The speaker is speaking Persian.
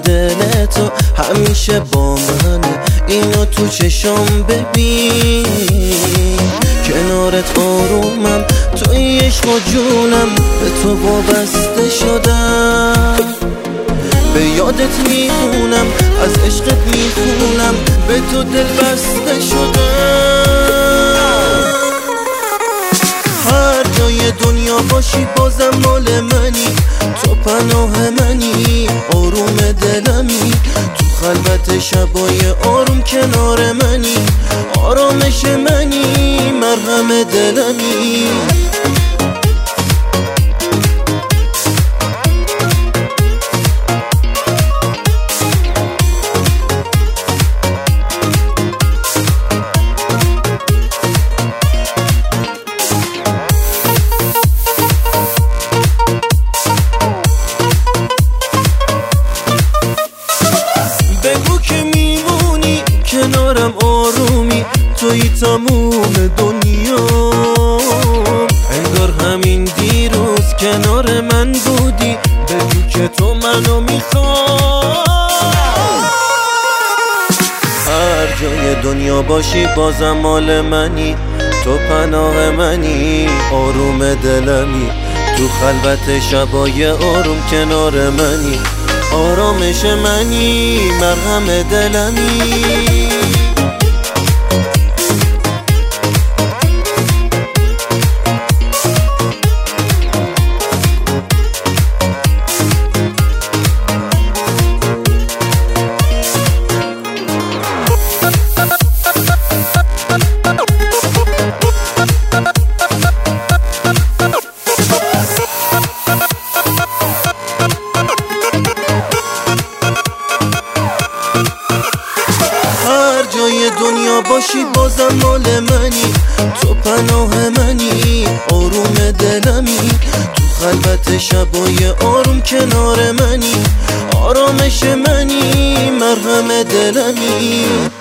دل تو همیشه با منه، اینو تو چشام ببین. کنارت آرومم، توی عشق و جونم، به تو وابسته شدم. به یادت میمونم، از عشقت میخونم، به تو دل بسته شدم. هر جای دنیا باشی بازم مال منی، تو پناه منی، آروم دلمی. تو خلوت شبای آروم کنار منی، آرامش منی، مرهم دلمی. بگو که میمونی کنارم، آرومی توی تموم دنیا. انگار همین دیروز کنار من بودی، بگو که تو منو میخوای. هر جای دنیا باشی بازم مال منی، تو پناه منی، آروم دلمی. تو خلوت شبای آروم کنار منی، آرامش منی، مرهم دلمی. هر جای دنیا باشی بازم مال منی، تو پناه منی، آروم دلمی. تو خلوت شبای آروم کنار منی، آرامش منی، مرهم دلمی.